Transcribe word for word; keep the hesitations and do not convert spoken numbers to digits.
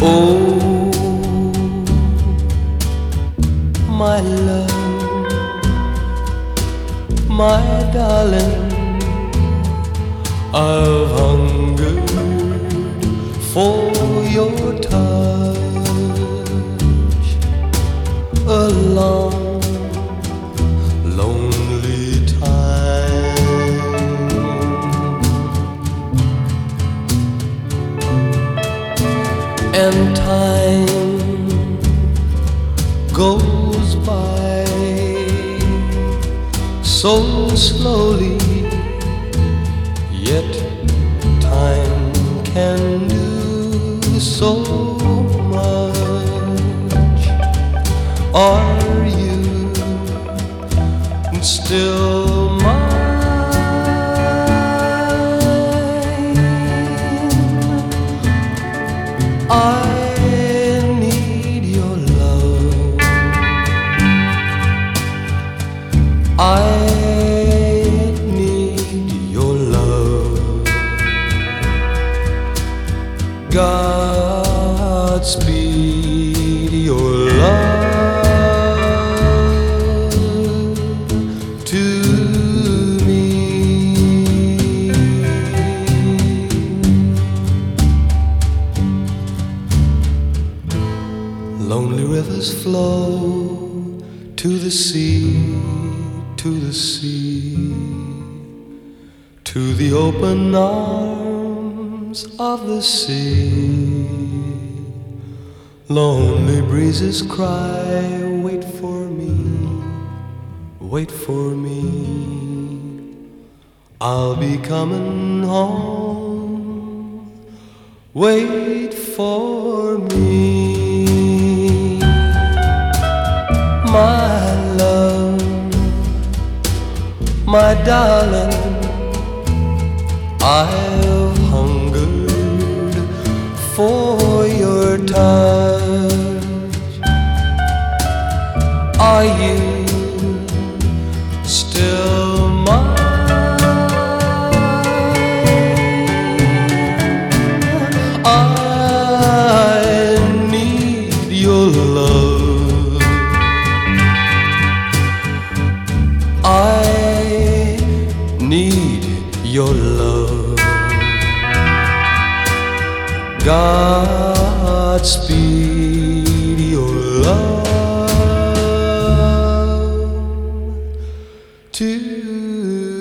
Oh, my love, my darling, I've hungered for your touch a long, lonely time, and time goes by so slowly, yet time can do so much. Are you still mine? I need your love. I need your love. Godspeed your love to me. Lonely rivers flow to the sea, to the sea, to the open arms of the sea. Lonely breezes cry, wait for me, wait for me. I'll be coming home, wait for me. My love, my darling, I've hungered for your touch. Are you still mine? I need your love. I need your love. Godspeed your love to